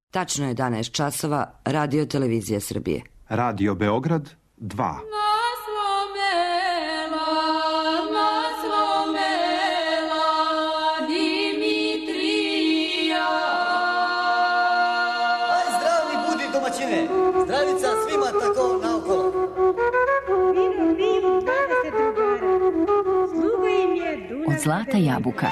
Tačno je 11 časova, Radio Televizija Srbije. Radio Beograd 2. Zdravica svima tako naokolo. Od zlata jabuka.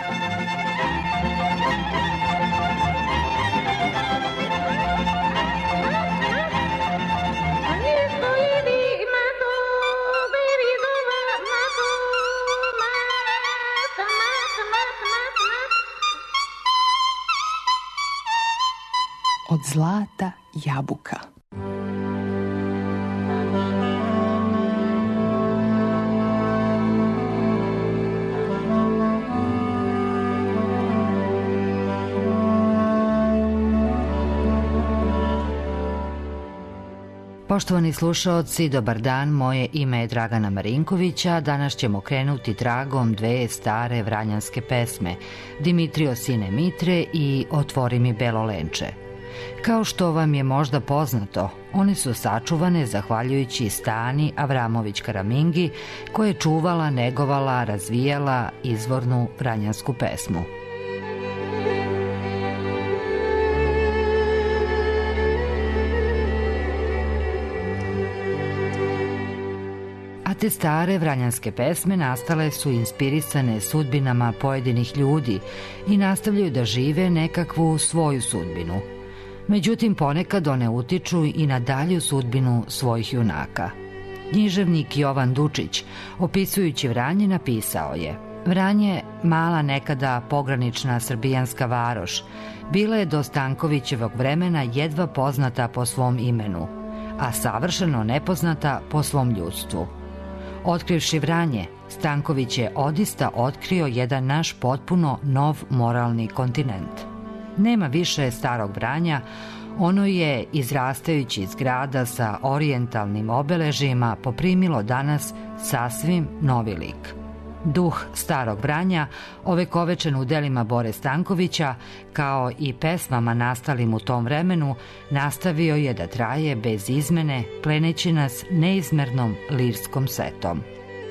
Od zlata jabuka. Poštovani slušaoci, dobar dan, moje ime je Dragana Marinkovića. Danas ćemo krenuti tragom dve stare vranjanske pesme, Dimitrio sine Mitre i Otvori mi belo lenče. Kao što vam je možda poznato, one su sačuvane zahvaljujući Stani Avramović Karamingi, koja je čuvala, negovala, razvijala izvornu vranjansku pesmu. A te stare vranjanske pesme nastale su inspirisane sudbinama pojedinih ljudi i nastavljaju da žive nekakvu svoju sudbinu. Međutim, ponekad one utiču i na dalju sudbinu svojih junaka. Književnik Jovan Dučić, opisujući Vranje, napisao je: Vranje, mala nekada pogranična srbijanska varoš, bila je do Stankovićevog vremena jedva poznata po svom imenu, a savršeno nepoznata po svom ljudstvu. Otkrivši Vranje, Stanković je odista otkrio jedan naš potpuno nov moralni kontinent. Nema više starog Vranja, ono je, izrastajući iz grada sa orijentalnim obeležjima, poprimilo danas sasvim novi lik. Duh starog Vranja, ovekovečen u delima Bore Stankovića, kao i pesmama nastalim u tom vremenu, nastavio je da traje bez izmene, pleneći nas neizmernom lirskom setom.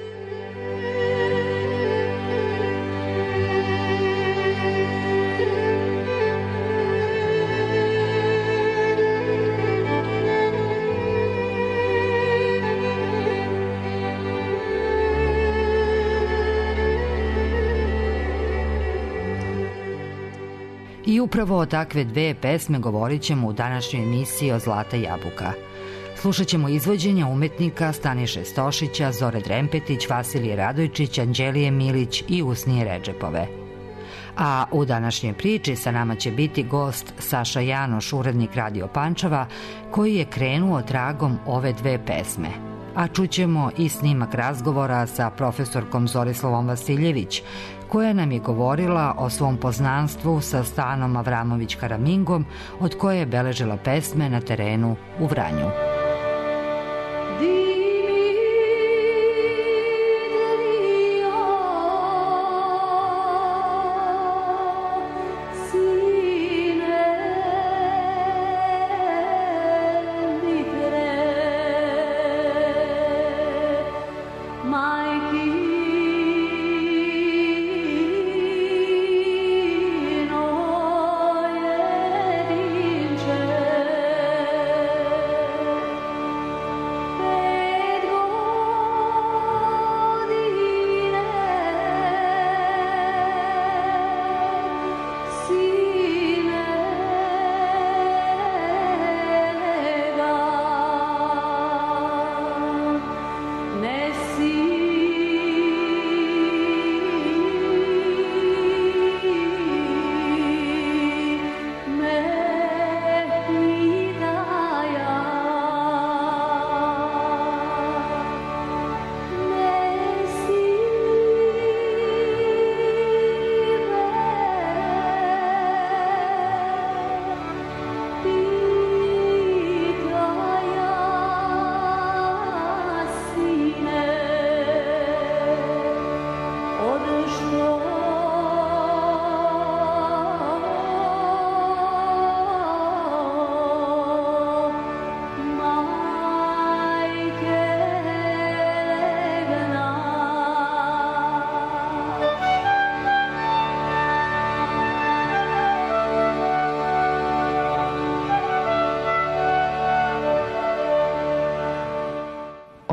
I upravo o takve dve pesme govorit ćemo u današnjoj emisiji o Zlata jabuka. Slušat ćemo izvođenja umetnika Staniše Stošića, Zore Drempetić, Vasilije Radojčić, Anđelije Milić i Usnije Redžepove. A u današnjoj priči sa nama će biti gost Saša Janoš, urednik Radio Pančeva, koji je krenuo tragom ove dve pesme. A čućemo i snimak razgovora sa profesorkom Zorislavom Vasiljević, koja nam je govorila o svom poznanstvu sa Stanom Avramović Karamingom, od koje je beležila pesme na terenu u Vranju.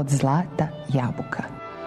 od zlata jabuka.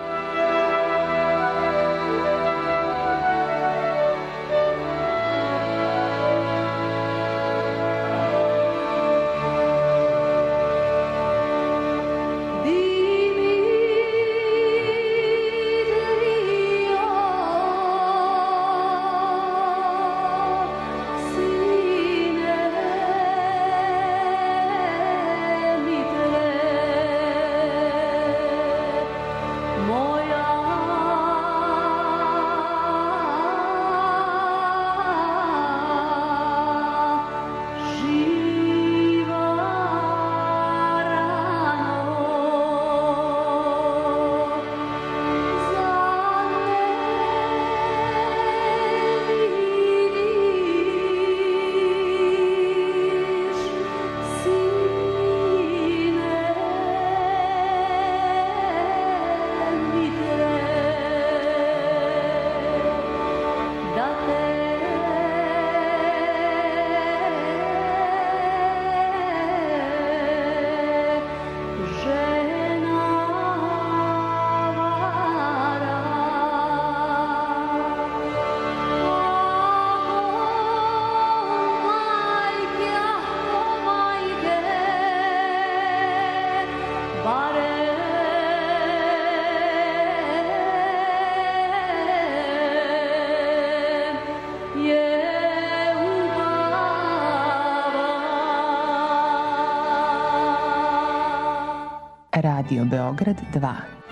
Radio Beograd 2.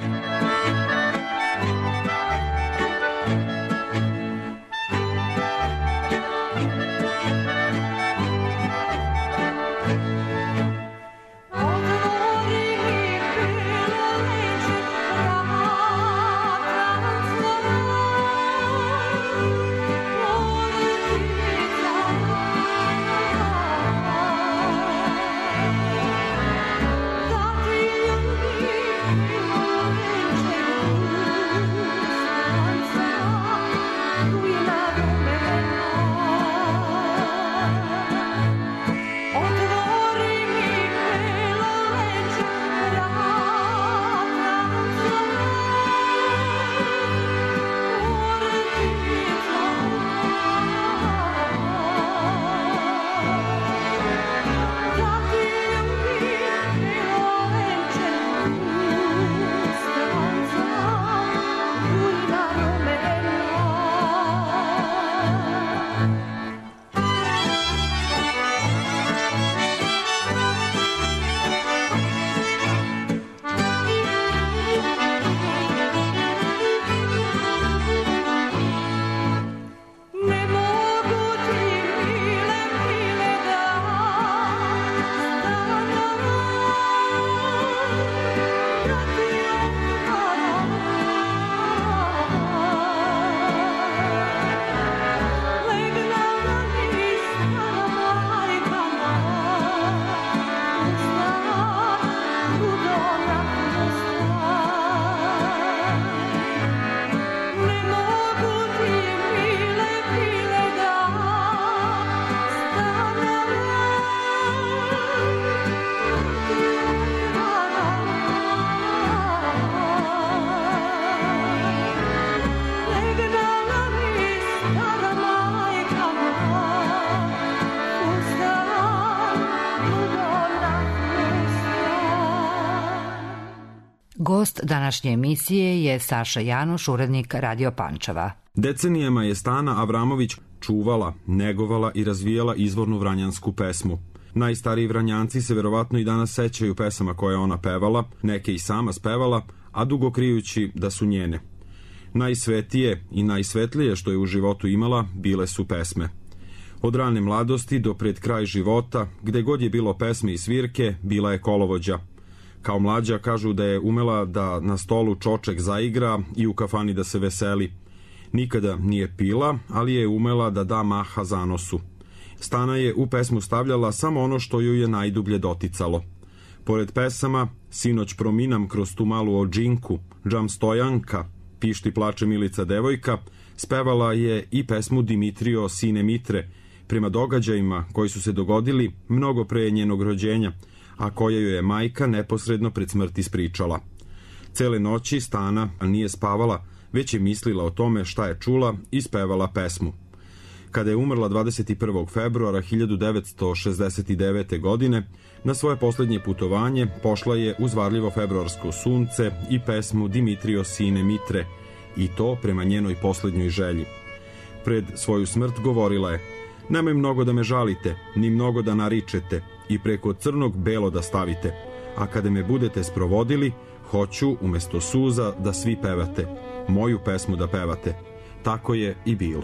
Gost današnje emisije je Saša Januš, urednik Radio Pančeva. Decenijama je Stana Avramović čuvala, negovala i razvijala izvornu vranjansku pesmu. Najstariji Vranjanci se verovatno i danas sećaju pesama koje ona pevala, neke i sama spevala, a dugo krijući da su njene. Najsvetije i najsvetlije što je u životu imala bile su pesme. Od rane mladosti do pred kraj života, gde god je bilo pesme i svirke, bila je kolovođa. Kao mlađa kažu da je umela da na stolu čoček zaigra i u kafani da se veseli. Nikada nije pila, ali je umela da da maha zanosu. Stana je u pesmu stavljala samo ono što ju je najdublje doticalo. Pored pesama Sinoć prominam kroz tu malu odžinku, Džam stojanka, Pišti plače Milica devojka, spevala je i pesmu Dimitrio sine Mitre, prema događajima koji su se dogodili mnogo pre njenog rođenja, a koja joj je majka neposredno pred smrt ispričala. Cele noći Stana nije spavala, već je mislila o tome šta je čula i spevala pesmu. Kada je umrla 21. februara 1969. godine, na svoje poslednje putovanje pošla je uz varljivo februarsko sunce i pesmu Dimitrio sine Mitre, i to prema njenoj poslednjoj želji. Pred svoju smrt govorila je: nemoj mnogo da me žalite, ni mnogo da naričete, i preko crnog belo da stavite, a kada me budete sprovodili, hoću umesto suza da svi pevate, moju pesmu da pevate. Tako je i bilo.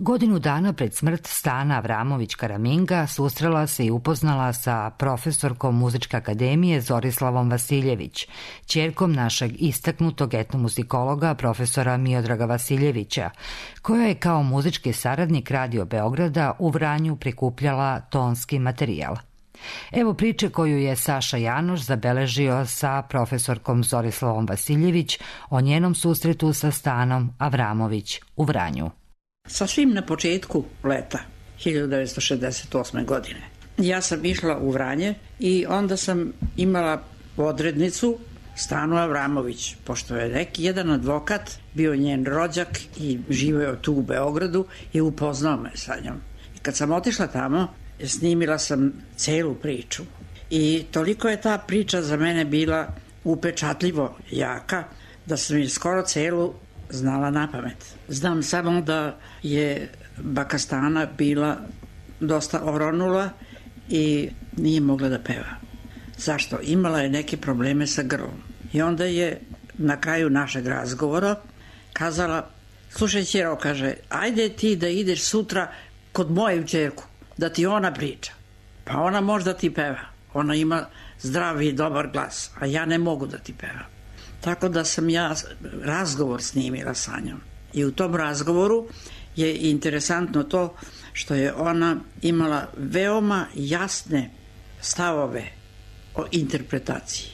Godinu dana pred smrt Stana Avramović-Karaminga susrela se i upoznala sa profesorkom Muzičke akademije Zorislavom Vasiljević, ćerkom našeg istaknutog etnomuzikologa profesora Miodraga Vasiljevića, koja je kao muzički saradnik Radio Beograda u Vranju prikupljala tonski materijal. Evo priče koju je Saša Janoš zabeležio sa profesorkom Zorislavom Vasiljević o njenom susretu sa Stanom Avramović u Vranju. Sasvim na početku leta 1968. godine. Ja sam išla u Vranje i onda sam imala odrednicu Stanu Avramović, pošto je jedan advokat bio njen rođak i živeo tu u Beogradu i upoznao me sa njom. I kad sam otišla tamo, snimila sam celu priču i toliko je ta priča za mene bila upečatljivo jaka da sam je skoro celu znala napamet. Znam samo da je baka Stana bila dosta oronula i nije mogla da peva. Zašto? Imala je neke probleme sa grlom. I onda je na kraju našeg razgovora kazala, slušaj ćero, kaže, ajde ti da ideš sutra kod moju ćerku, da ti ona priča. Pa ona možda ti peva. Ona ima zdrav i dobar glas, a ja ne mogu da ti pevam. Tako da sam ja razgovor snimila sa njom. I u tom razgovoru je interesantno to što je ona imala veoma jasne stavove o interpretaciji.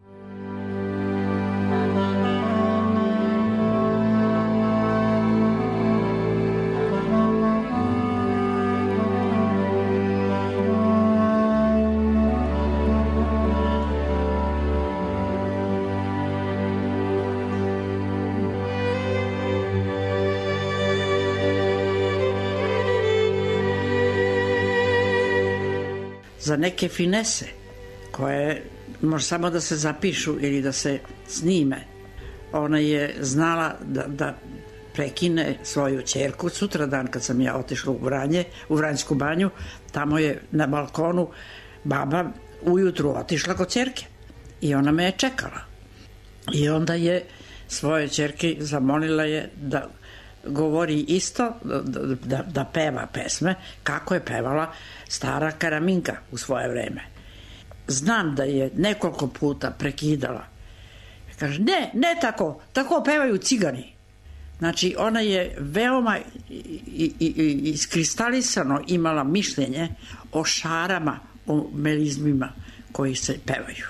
Za neke finese koje može samo da se zapišu ili da se snime, ona je znala da prekine svoju ćerku. Sutradan kad sam ja otišla u Vranje, u Vranjsku banju, tamo je na balkonu baba ujutru otišla kod ćerke i ona me je čekala. I onda je svoje ćerke zamolila je da govori isto, da peva pesme kako je pevala stara Karaminga u svoje vreme. Znam da je nekoliko puta prekidala. Kaže, ne tako pevaju cigani. Znači, ona je veoma iskristalisano imala mišljenje o šarama, o melizmima koji se pevaju.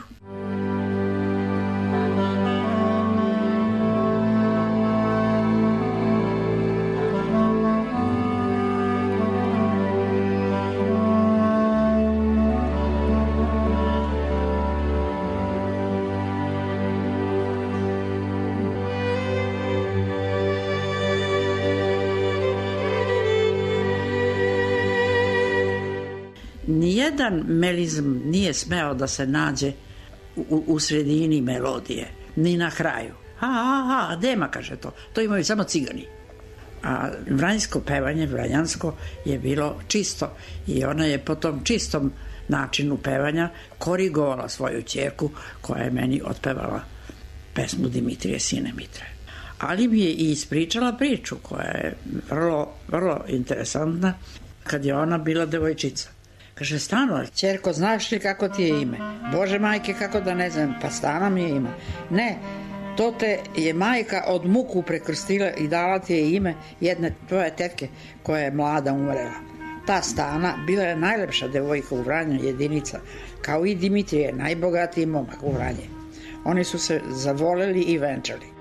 Nijedan melizm nije smeo da se nađe u sredini melodije, ni na kraju. Dema, kaže to imaju samo cigani. A vranjsko pevanje, vranjansko, je bilo čisto i ona je po tom čistom načinu pevanja korigovala svoju ćerku koja je meni otpevala pesmu Dimitrije, sine Mitre. Ali mi je i ispričala priču koja je vrlo, vrlo interesantna kad je ona bila devojčica. Kaže, Stano, ćerko, znaš li kako ti je ime? Bože majke, kako da ne znam, pa Stana mi je ime. Ne, to te je majka od muku prekrstila i dala ti je ime jedne tvoje tetke koja je mlada umrela. Ta Stana bila je najlepša devojka u Vranju, jedinica, kao i Dimitrije, najbogatiji momak u Vranje. Oni su se zavoleli i venčali.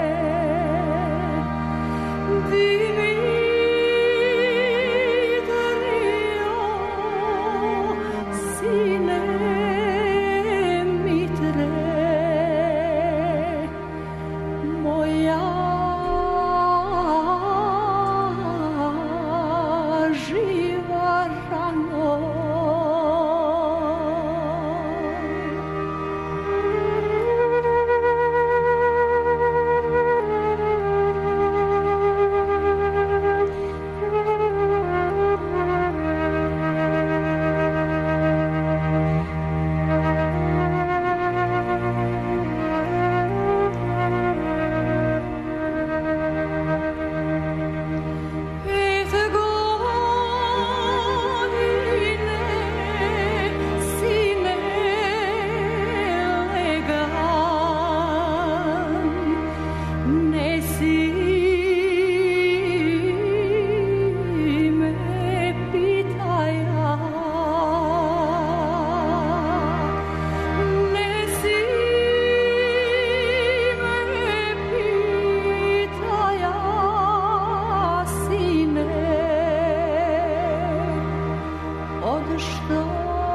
Dimitra što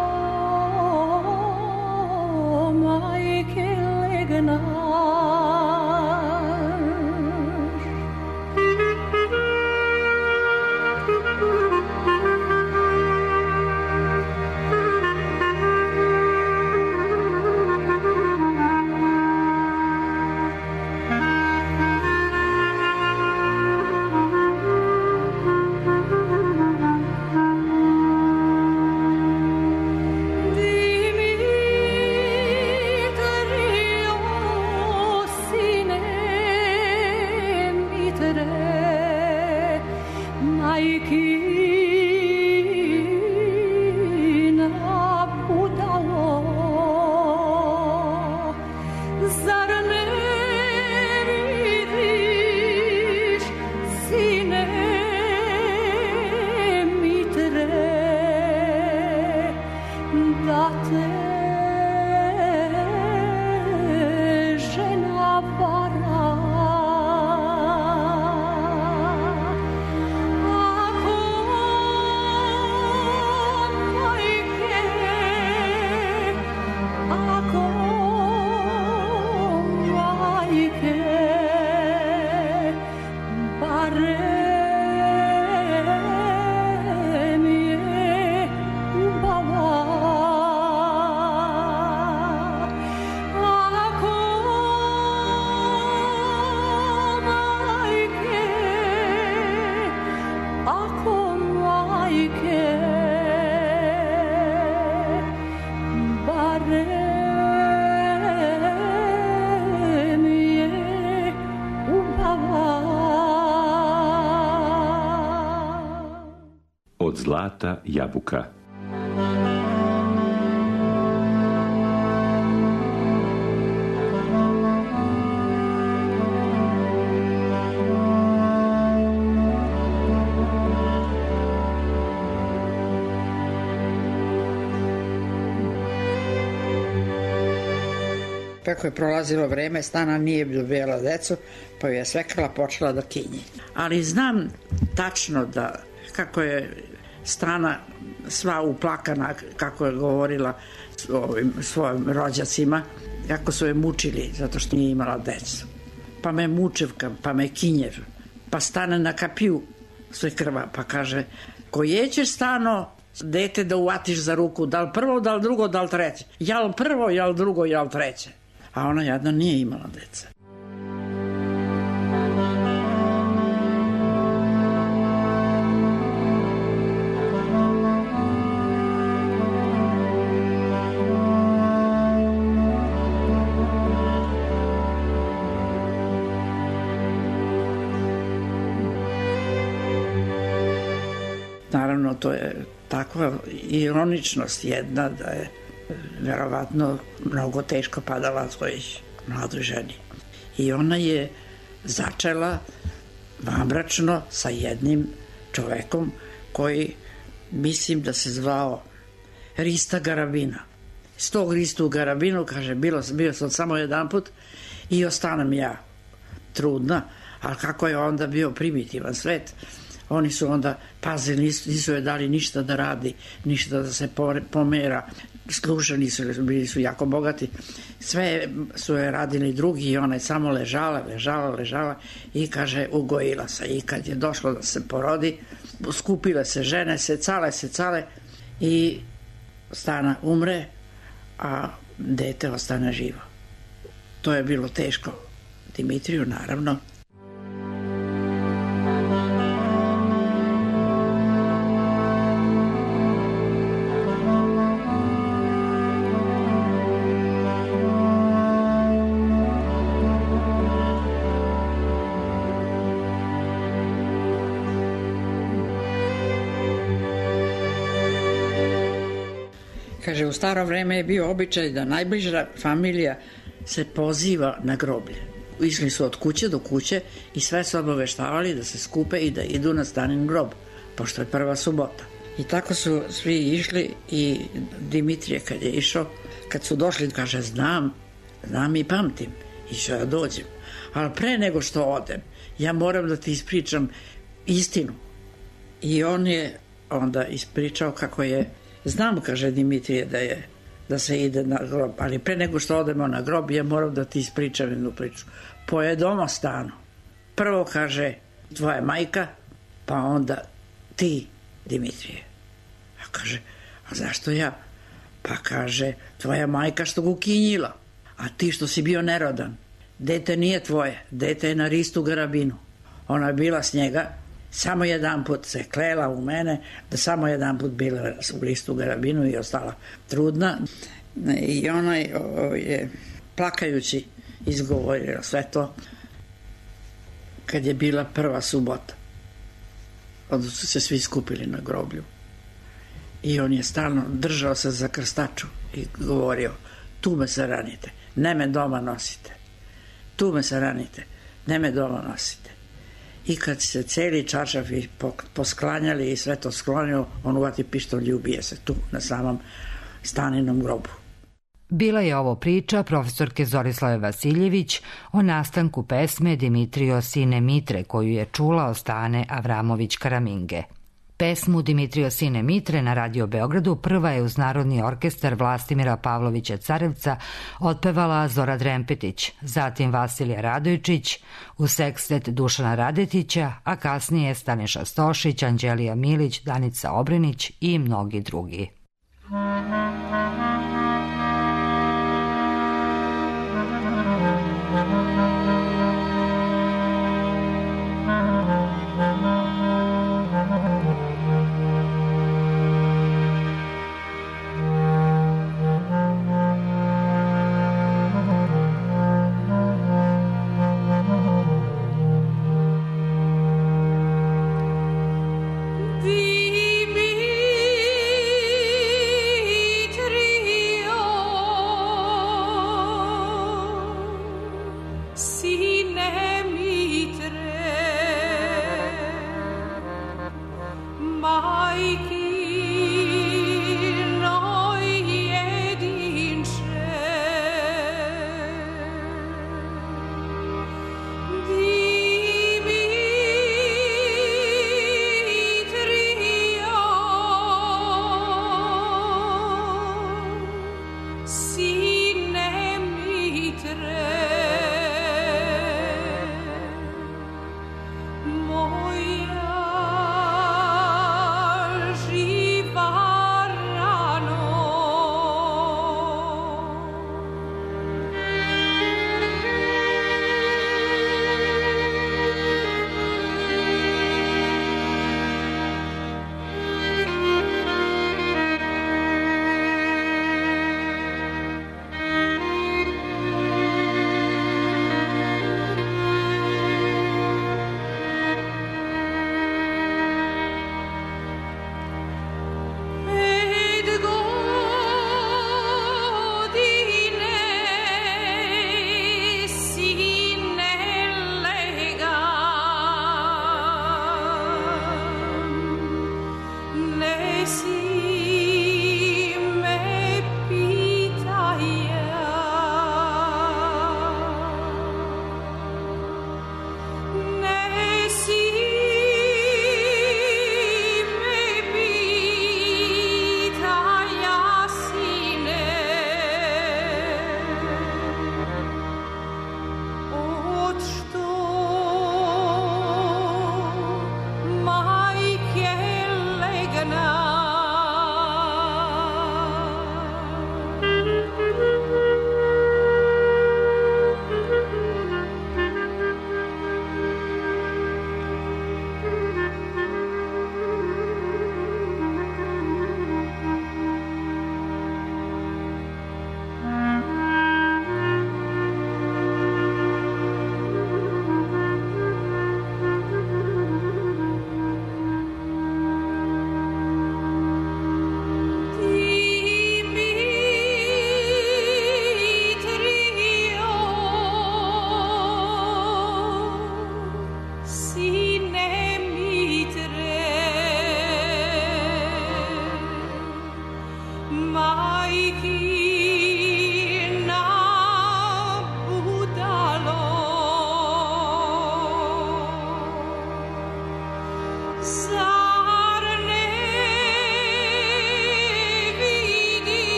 majke legnaš. Od zlata jabuka. Kako je prolazilo vreme, Stana nije dobijala decu, pa je svekrala počela da kinji. Ali znam tačno da kako je Stana sva uplakana, kako je govorila svojim rođacima, kako su je mučili zato što nije imala decu. Pa me mučevka, pa me kinjev, pa stane na kapiju sve krva, pa kaže: ko jećeš, Stano, dete da uvatiš za ruku, da li prvo, da li drugo, da li treće? Jel prvo, jel drugo, jel treće? A ona jadna nije imala deca. Naravno, to je takva ironičnost jedna da je verovatno mnogo teško padala svojoj mladoj ženi. I ona je začela vanbračno sa jednim čovekom koji mislim da se zvao Rista Garabina. S tog Ristu u Garabinu, kaže, bio sam samo jedan put i ostanem ja trudna, ali kako je onda bio primitivan svet, oni su onda pazili, nisu joj dali ništa da radi, ništa da se pomera, slušali su, bili su jako bogati, sve su je radili drugi i ona je samo ležala i kaže ugojila se. I kad je došlo da se porodi, skupile se žene, secale i Stana umre, a dete ostane živo. To je bilo teško Dimitriju, naravno. Kaže, u staro vreme je bio običaj da najbliža familija se poziva na groblje. Išli su od kuće do kuće i sve su obaveštavali da se skupe i da idu na Stanin grob, pošto je prva subota. I tako su svi išli i Dimitrije kad je išao, kad su došli, kaže, znam i pamtim i ću ja dođem. Ali pre nego što odem, ja moram da ti ispričam istinu. I on je onda ispričao kako je Znam, kaže Dimitrije, da se ide na grob, ali pre nego što odemo na grob, ja moram da ti ispričam jednu priču. Pojedoma stanu. Prvo kaže tvoja majka, pa onda ti, Dimitrije. A kaže, a zašto ja? Pa kaže, tvoja majka što ga ukinjila, a ti što si bio nerodan. Dete nije tvoje, dete je na Ristu Garabinu. Ona je bila s njega, samo jedan put se klela u mene, da samo jedan put bila u Ristu Garabinu i ostala trudna. I ona je plakajući izgovorila sve to kad je bila prva subota. Onda su se svi skupili na groblju. I on je stalno držao se za krstaču i govorio, tu me saranite, ne me doma nosite. Tu me saranite, ne me doma nosite. I kad se celi čaršafi posklanjali i sve to sklonio, on uvati pištolj i ubije se tu na samom Staninom grobu. Bila je ovo priča profesorke Zorislave Vasiljević o nastanku pesme Dimitrio sine Mitre koju je čula od Stane Avramović Karaminge. Pesmu Dimitrio sine Mitre na Radio Beogradu prva je uz Narodni orkestar Vlastimira Pavlovića Carevca otpevala Zora Drempetić, zatim Vasilija Radojčić, uz sekstet Dušana Radetića, a kasnije Staniša Stošić, Anđelija Milić, Danica Obrenić i mnogi drugi.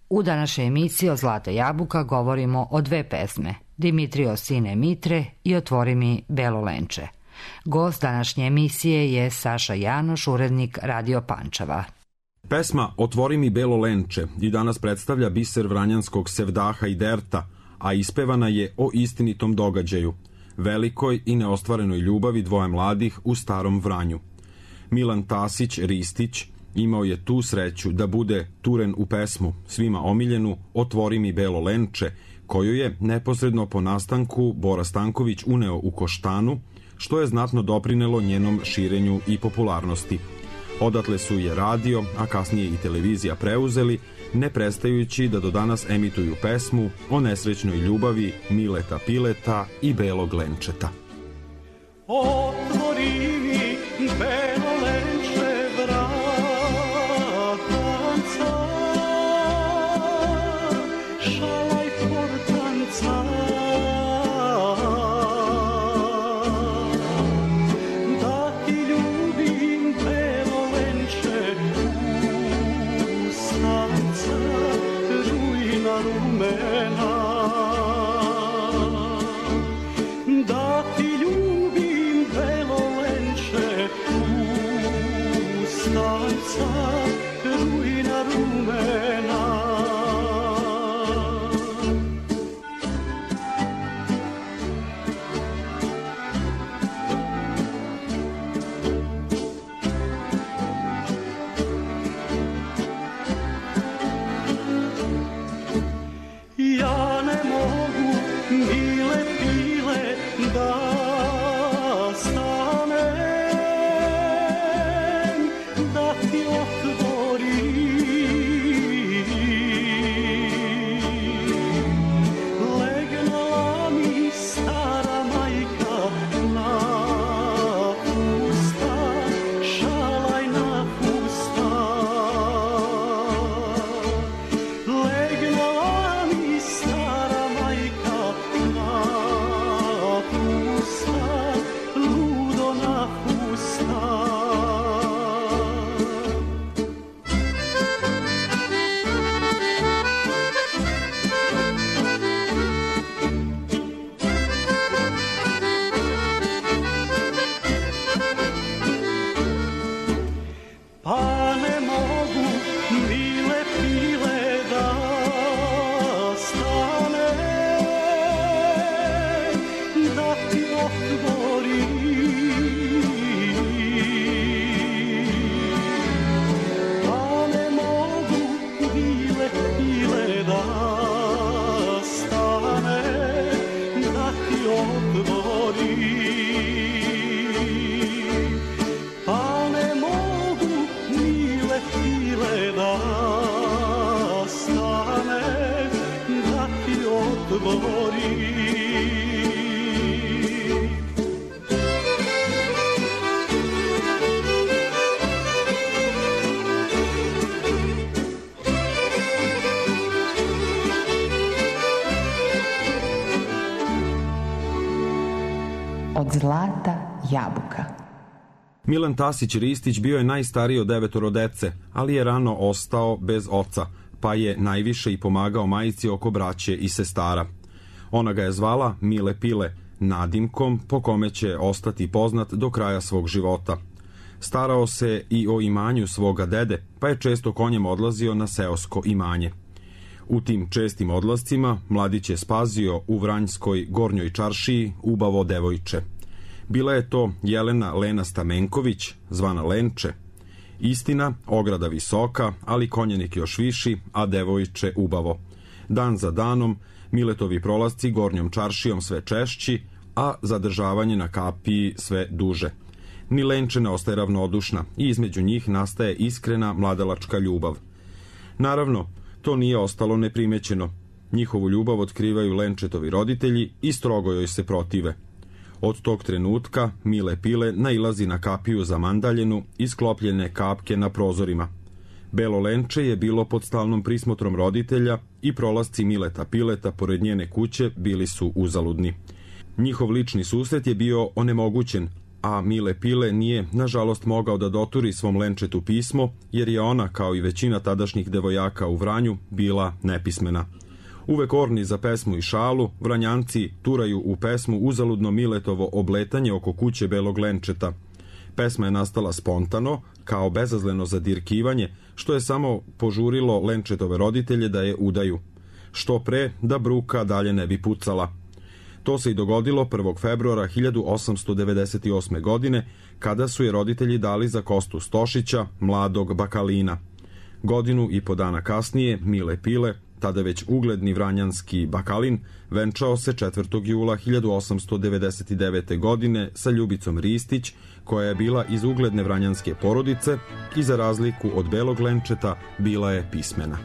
U današnjoj emisiji o Zlata jabuka govorimo o dve pesme, Dimitrio sine Mitre i Otvori mi belo lenče. Gost današnje emisije je Saša Janoš, urednik Radio Pančeva. Pesma Otvori mi belo lenče i danas predstavlja biser vranjanskog sevdaha i derta, a ispevana je o istinitom događaju, velikoj i neostvarenoj ljubavi dvoje mladih u starom Vranju. Milan Tasić Ristić imao je tu sreću da bude turen u pesmu, svima omiljenu Otvori mi belo lenče, koju je neposredno po nastanku Bora Stanković uneo u Koštanu, što je znatno doprinelo njenom širenju i popularnosti. Odatle su je radio, a kasnije i televizija preuzeli, ne prestajući da do danas emituju pesmu o nesrećnoj ljubavi Mileta Pileta i belog lenčeta. Otvori mi belo lenče vratanca, šalaj portanca, da ti ljubim belo lenče ustanca, rujna rumena. Da ti ljubim belo lenče ustanca, rujna rumena. Ja ne mogu, mile pile, da stanem, da ti otvorim. Legnala mi stara majka na usta, šalaj na usta. Legnala mi stara majka na usta, ludo na usta. Pa ne mogu, mile pile, da stanem, da ti otvorim. Pa ne mogu, mile pile, da stanem, da ti otvorim. Pa ne mogu, mile pile, da stanem, da ti otvorim. Od Zlata jabuka. Milan Tasić Ristić bio je najstariji od 9 dece, ali je rano ostao bez oca, pa je najviše i pomagao majici oko braće i sestara. Ona ga je zvala Mile Pile, nadimkom po kome će ostati poznat do kraja svog života. Starao se i o imanju svoga dede, pa je često konjem odlazio na seosko imanje. U tim čestim odlascima mladić je spazio u Vranjskoj Gornjoj čaršiji Ubavo devojče. Bila je to Jelena Lena Stamenković, zvana Lenče. Istina, ograda visoka, ali konjenik još viši, a devojče Ubavo. Dan za danom, Miletovi prolasci Gornjom čaršijom sve češći, a zadržavanje na kapiji sve duže. Ni Lenče ne ostaje ravnodušna i između njih nastaje iskrena mladalačka ljubav. Naravno, to nije ostalo neprimećeno. Njihovu ljubav otkrivaju Lenčetovi roditelji i strogo joj se protive. Od tog trenutka Mile Pile nailazi na kapiju za mandaljenu i sklopljene kapke na prozorima. Belo lenče je bilo pod stalnom prismotrom roditelja i prolasci Mileta Pileta pored njene kuće bili su uzaludni. Njihov lični susret je bio onemogućen, a Mile Pile nije, nažalost, mogao da doturi svom Lenčetu pismo, jer je ona, kao i većina tadašnjih devojaka u Vranju, bila nepismena. Uvek orni za pesmu i šalu, Vranjanci turaju u pesmu uzaludno Miletovo obletanje oko kuće Belog Lenčeta. Pesma je nastala spontano, kao bezazleno zadirkivanje, što je samo požurilo Lenčetove roditelje da je udaju. Što pre, da bruka dalje ne bi pucala. To se i dogodilo 1. februara 1898. godine, kada su je roditelji dali za Kostu Stošića, mladog bakalina. Godinu i po dana kasnije, Mile Pile, tada već ugledni vranjanski bakalin, venčao se 4. jula 1899. godine sa Ljubicom Ristić, koja je bila iz ugledne vranjanske porodice i za razliku od Belog Lenčeta bila je pismena.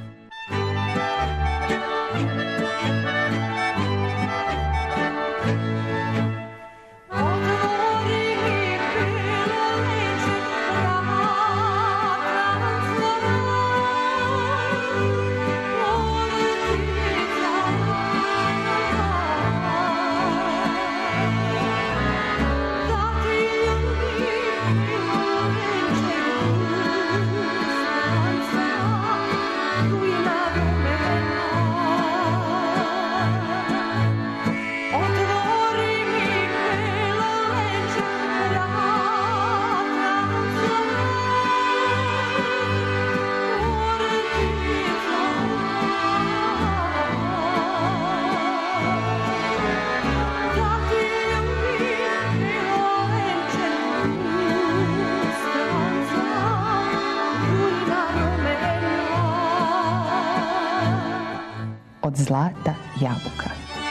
Od zlata jabuka.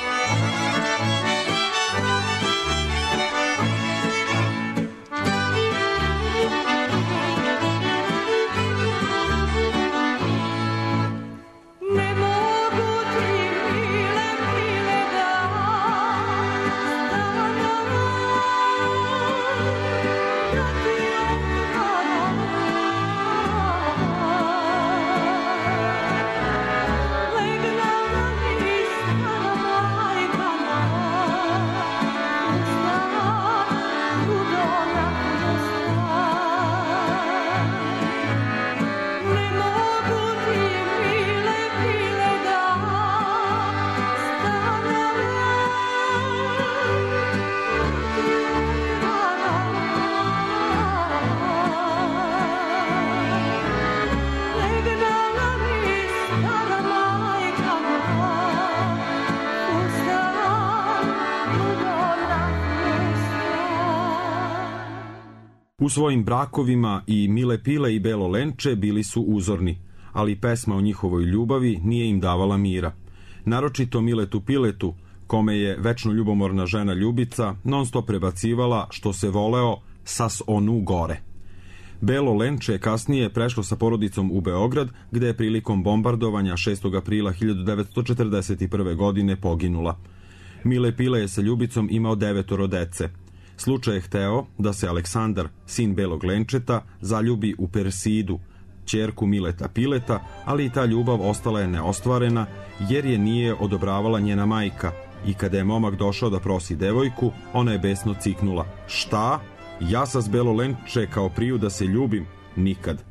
U svojim brakovima i Mile Pile i Belo Lenče bili su uzorni, ali pesma o njihovoj ljubavi nije im davala mira. Naročito Miletu Piletu, kome je večno ljubomorna žena Ljubica non stop prebacivala što se voleo sas onu gore. Belo Lenče je kasnije prešlo sa porodicom u Beograd, gde je prilikom bombardovanja 6. aprila 1941. godine poginula. Mile Pile je sa Ljubicom imao 9 dece. Slučaj je hteo da se Aleksandar, sin Belog Lenčeta, zaljubi u Persidu, ćerku Mileta Pileta, ali i ta ljubav ostala je neostvarena jer je nije odobravala njena majka i kada je momak došao da prosi devojku, ona je besno ciknula: "Šta? Ja sa Belo Lenče kao priju da se ljubim? Nikad."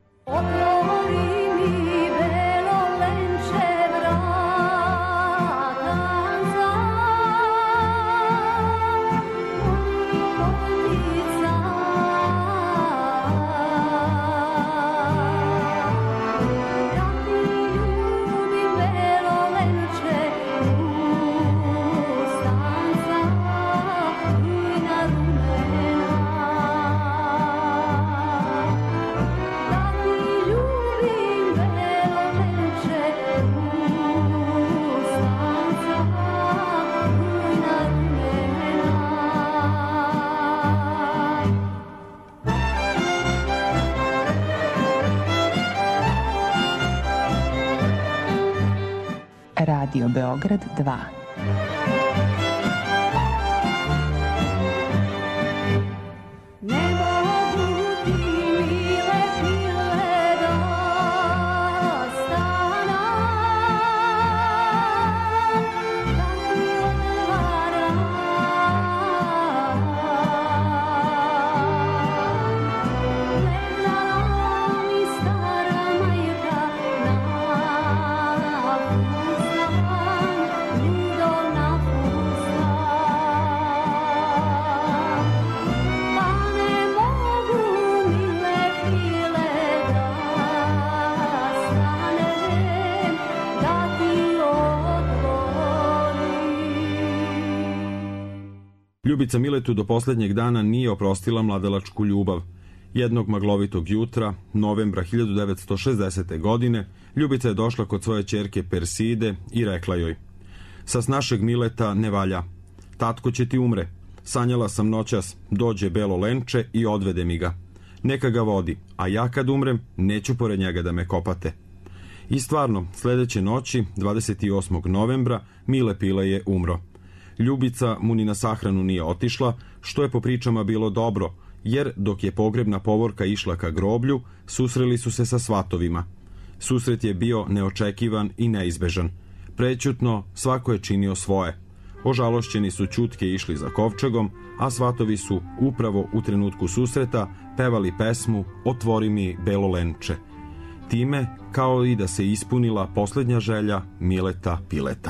Radio Beograd 2. Ljubica Miletu do poslednjeg dana nije oprostila mladalačku ljubav. Jednog maglovitog jutra, novembra 1960. godine, Ljubica je došla kod svoje ćerke Perside i rekla joj: "Sas našeg Mileta ne valja. Tatko će ti umre. Sanjala sam noćas, dođe belo lenče i odvede mi ga. Neka ga vodi, a ja kad umrem, neću pored njega da me kopate." I stvarno, sledeće noći, 28. novembra, Mile Pile je umro. Ljubica mu ni na sahranu nije otišla, što je po pričama bilo dobro, jer dok je pogrebna povorka išla ka groblju, susreli su se sa svatovima. Susret je bio neočekivan i neizbežan. Prećutno, svako je činio svoje. Ožalošćeni su ćutke išli za kovčegom, a svatovi su upravo u trenutku susreta pevali pesmu "Otvori mi belo lenče". Time, kao i da se ispunila poslednja želja Mileta Pileta.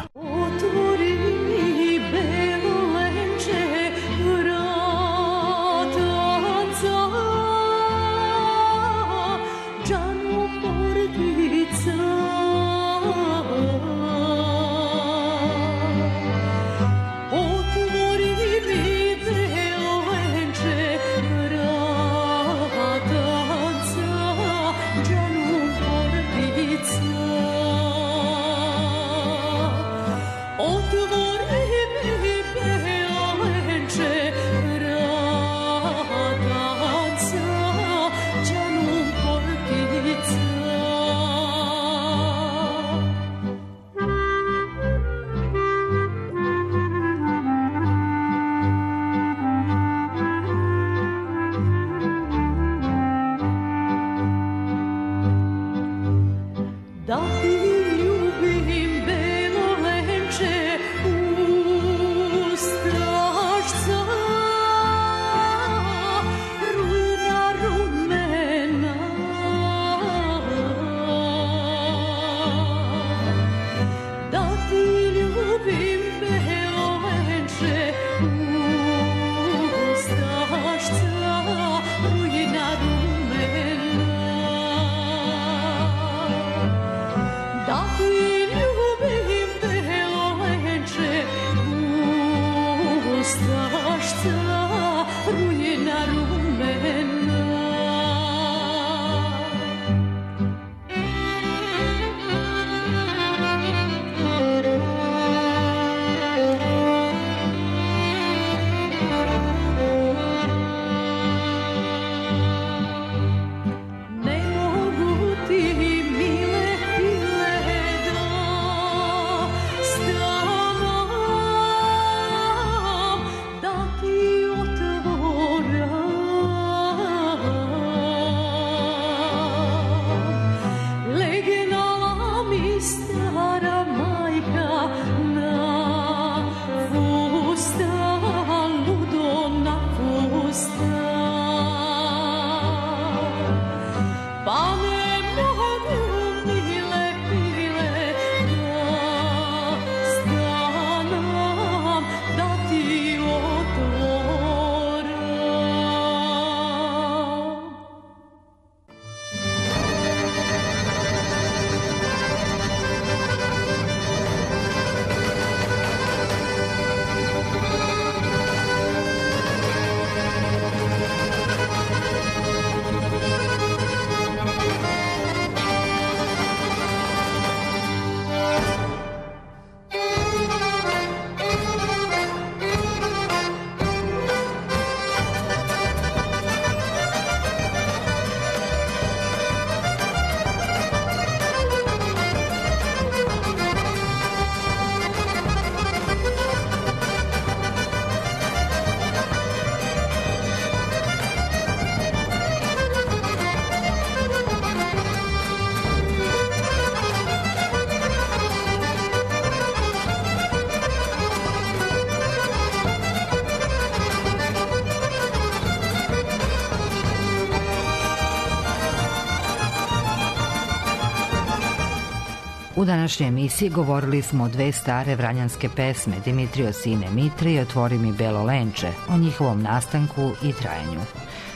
U današnjoj emisiji govorili smo o dve stare vranjanske pesme, Dimitrije sine Mitre i Otvori mi belo lenče, o njihovom nastanku i trajanju.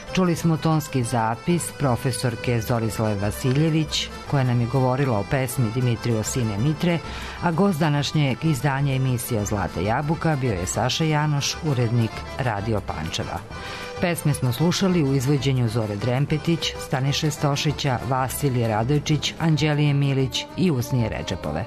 Čuli smo tonski zapis profesorke Zorislave Vasiljević, koja nam je govorila o pesmi Dimitriju Sine Mitre, a gost današnjeg izdanja emisija Zlata jabuka bio je Saša Janoš, urednik Radio Pančeva. Pesme smo slušali u izvođenju Zore Drempetić, Staniše Stošića, Vasilije Radojčić, Anđelije Milić i Usnije Redžepove.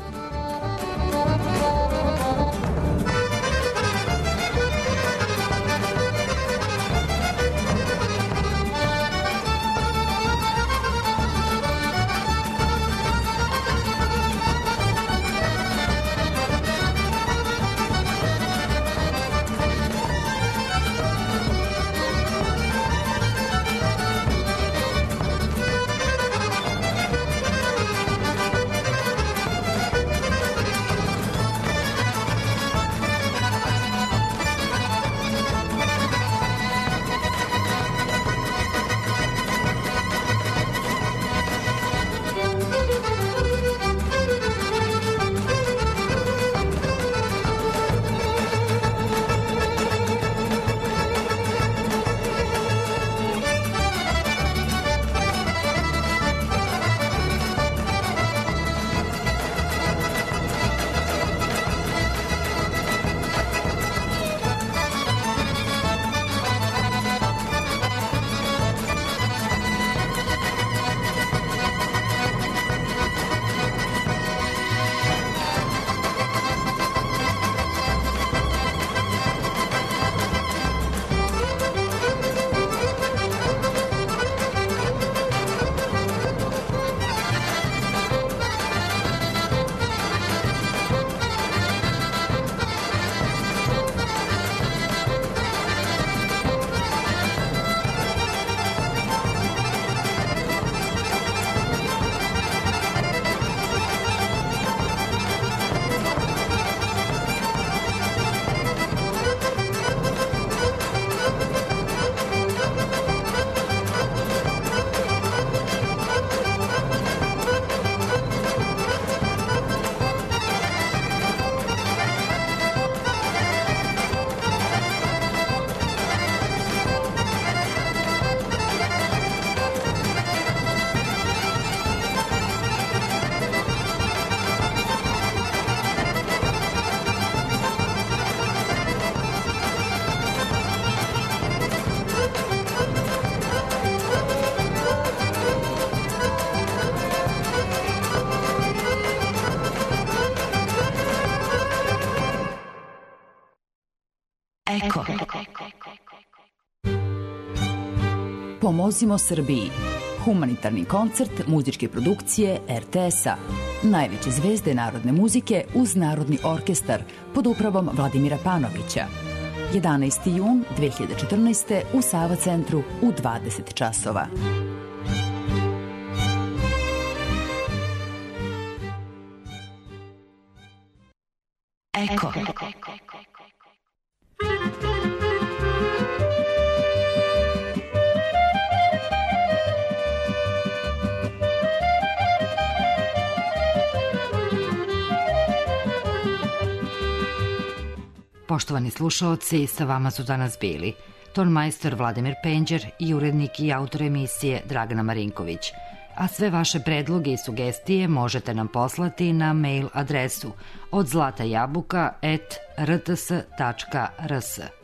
Eko. Pomozimo Srbiji. Humanitarni koncert muzičke produkcije RTS-a. Najveće zvezde narodne muzike uz Narodni orkestar pod upravom Vladimira Panovića. 11. jun 2014. u Sava centru u 20 časova. Eko. Poštovani slušaoci, sa vama su danas bili tonmajstor Vladimir Penđer i urednik i autor emisije Dragana Marinković. A sve vaše predloge i sugestije možete nam poslati na mail adresu odzlatajabuka@rts.rs.